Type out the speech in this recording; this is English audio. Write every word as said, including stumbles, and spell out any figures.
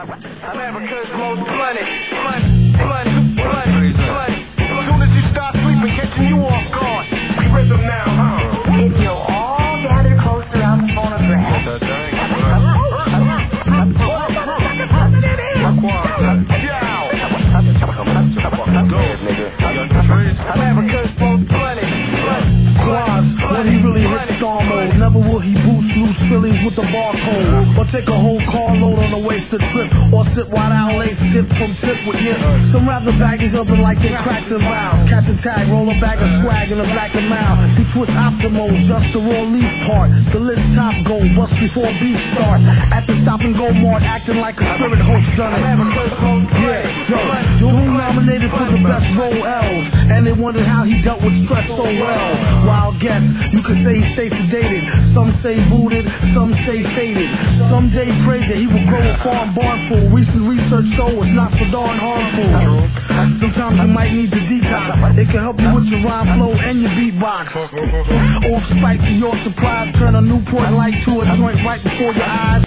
I'm Africa's most money, money, money, money, money. As soon as you start sleeping, catching you off guard. We rhythm now, huh? If you'll all gather close around the phonograph. That's right. I'm Africa's most money. Quas, when he really hits star mode, never will he boost loose feelings with the barcode, or take a whole carload on a wasted trip, or sit while Al lace sip from tip with hip. Some wrap the baggage up in like they cracks and vows. Catch a tag, roll a bag of swag in the back of mouth. He twist optimal, just the raw leaf part. The list top go, bust before beat start. At the stop and go mart, acting like a spirit host done it. Yeah, yo, yo, who nominated for the best role L's? And they wondered how he dealt with stress so well. Wild guess, you could say he stayed sedated. Some say booted, some say faded. Some day prayed that he would grow a farm barn full. Recent research show it's not so darn harmful. Sometimes you might need to detox. It can help you with your rhyme flow and your beatbox. Off spike to your surprise, turn a Newport light to a joint right before your eyes.